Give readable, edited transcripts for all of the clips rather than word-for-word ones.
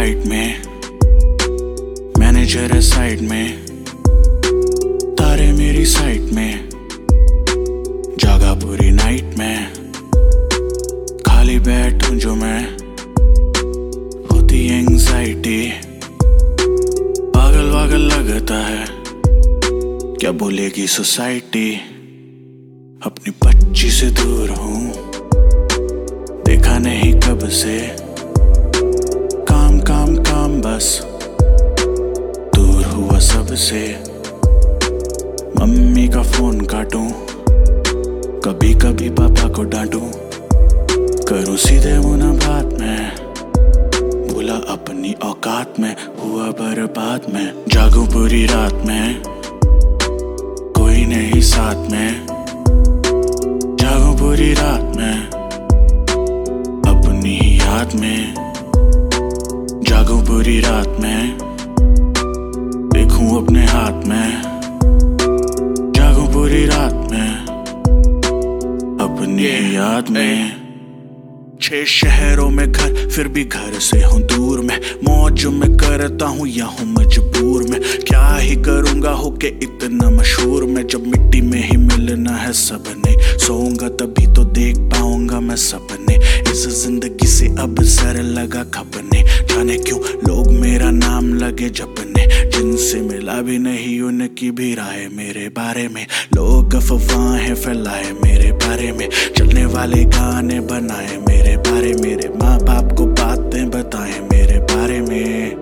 Flight में, manager है side में, तारे मेरी साइड में, जागा पूरी नाइट में, खाली बैठूं जो मैं, होती एंग्जाइटी, पागल वागल लगता है, क्या बोलेगी सोसाइटी। अपनी बच्ची से दूर हूं, देखा नहीं कब से, काम काम काम बस, दूर हुआ सबसे। मम्मी का फोन काटूं, कभी कभी पापा को डांटूं, करूं सीधे मुंह बात में, भूला अपनी औकात में, हुआ बर्बाद में। जागूं पूरी रात में, कोई नहीं साथ में, जागूं पूरी रात में, अपनी ही याद में, जागूं पूरी रात में, देखूं अपने हाथ में, जागूं पूरी रात में, अपनी ही याद में। 6 शहरों में घर, फिर भी घर से हूँ दूर में, मौज में करता हूँ या हूँ मजबूर में, क्या ही करूँगा होके इतना मशहूर में। जब मिट्टी में ही मिलना है सबने, सोऊंगा तभी तो देख पाऊंगा मैं सपने। इस जिंदगी से अब सर लगा खपने, जाने क्यों लोग मेरा नाम लगे जपने, जिनसे मिला भी नहीं उनकी भी राय मेरे बारे में। लोग अफवाहें फैलाए मेरे बारे में, चलने वाले गाने बनाए मेरे बारे, मेरे माँ बाप को बातें बताए मेरे बारे में।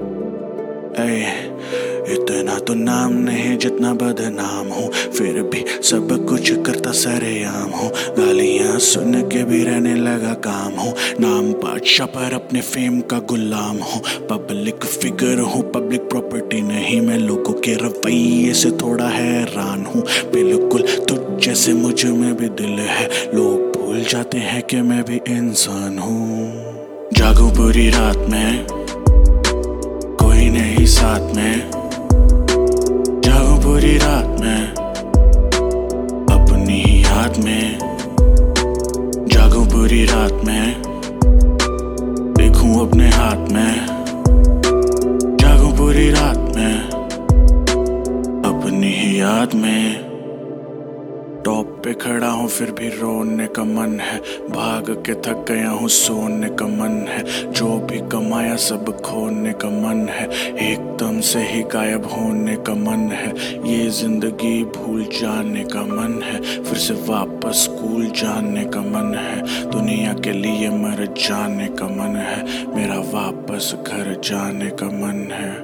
इतना तो नाम नहीं जितना बदनाम हूँ, फिर भी सब कुछ करता सरेआम हूँ, गालियाँ सुन के भी रहने लगा काम हूँ, नाम बादशाह पर अपने फेम का गुलाम हूँ। पब्लिक फिगर हूँ, पब्लिक प्रॉपर्टी नहीं, मैं लोगों के रवैये से थोड़ा हैरान हूँ। बिल्कुल तुझ जैसे मुझ में भी दिल है, लोग भूल जाते हैं कि मैं भी इंसान हूँ। जागूं पूरी रात में, कोई नहीं साथ में, जागूं पूरी रात में, अपनी ही याद में, जागूं पूरी रात में, देखूं अपने हाथ में, जागूं पूरी रात में, अपनी ही याद में। टॉप पे खड़ा हूँ फिर भी रोने का मन है, भाग के थक गया हूँ सोने का मन है, जो भी कमाया सब खोने का मन है, एकदम से ही गायब होने का मन है, ये जिंदगी भूल जाने का मन है, फिर से वापस स्कूल जाने का मन है, दुनिया के लिए मर जाने का मन है, मेरा वापस घर जाने का मन है।